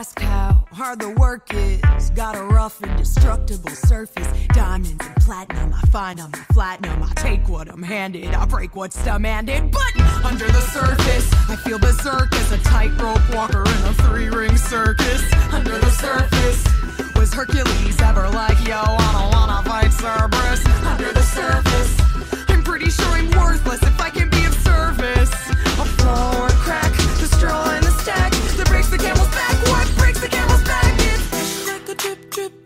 ask how hard the work is. Got a rough, indestructible surface. Diamonds and platinum, I find I'm platinum. I take what I'm handed, I break what's demanded. But under the surface, I feel berserk as a tightrope walker in a 3-ring circus. Under the surface, was Hercules ever like, yo,